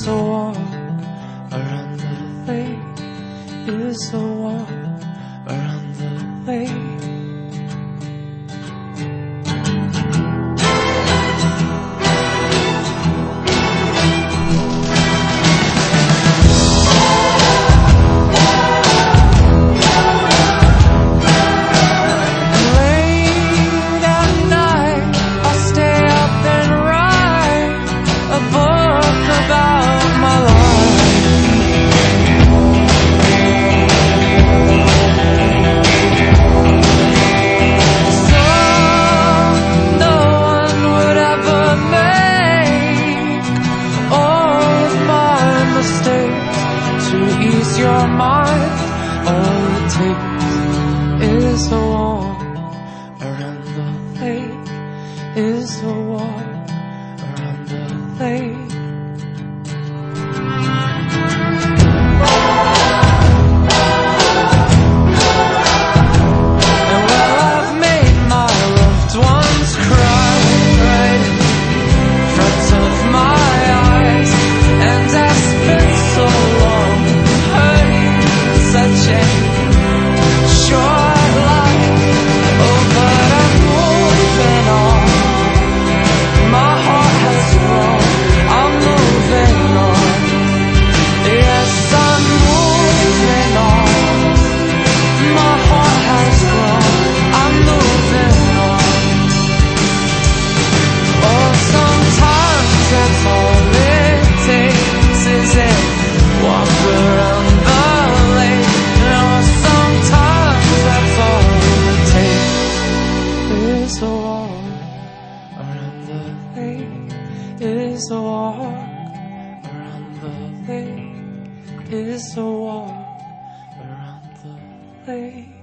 is a walk around the lake, is a walk around the lake. Ease your mind, all it takes is a walk around the lake, is a walk around the lake. And well, I've made my loved ones cry right in front of my eyes, and I've spent so long such a short life. Oh, but I'm moving on. My heart has grown. I'm moving on. Yes, I'm moving on. My heart has grown. I'm moving on. Oh, sometimes that's all it takes is a walk around the lake. Is a walk around the lake, is a walk around the lake, is a walk around the lake.